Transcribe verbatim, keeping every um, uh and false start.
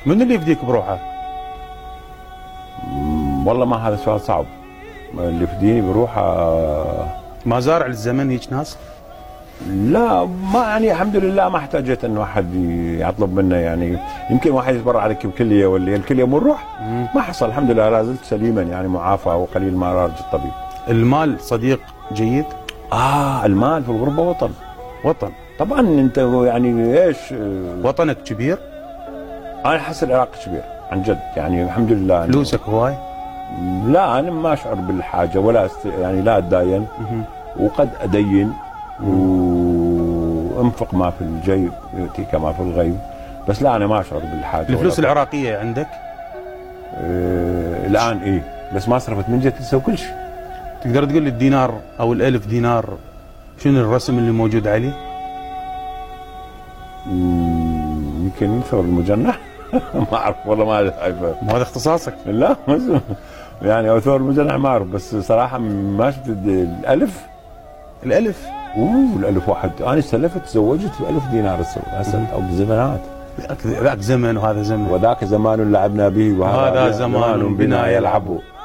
من اللي يفديك بروحه؟ والله ما هذا سؤال صعب. اللي يفديني بروحه مزارع للزمن هيك ناس؟ لا ما يعني الحمد لله ما احتاجت انه احد يطلب منا يعني. يمكن واحد يتبرع عليك بكليه ولا الكليه من روح ما حصل الحمد لله، لا زلت سليما يعني معافى وقليل ما راجع الطبيب. المال صديق جيد؟ اه المال في الغربه وطن. وطن طبعا انت يعني ايش وطنك كبير؟ انا احس العراق كبير عن جد يعني الحمد لله. فلوسك هواي؟ لا انا ما اشعر بالحاجه ولا است... يعني لا اتداين وقد ادين وانفق ما في الجيب يؤتيك ما في الغيب، بس لا انا ما اشعر بالحاجه. الفلوس العراقيه عندك؟ آه الان ايه بس ما صرفت من جهه تسوي كل شيء. تقدر تقول لي الدينار او الالف دينار شنو الرسم اللي موجود عليه؟ يمكن مثل المجنح ما اعرف والله ما شايفه. ما هذا اختصاصك؟ لا يعني او ثور المجنح ما اعرف، بس صراحه ما شفت الالف. الالف اوه الالف واحد انا استلفت تزوجت بألف دينار هسه او بزمانات. ذاك زمن وهذا زمن وذاك زمان لعبنا به وهذا زمان بنا يلعبوا.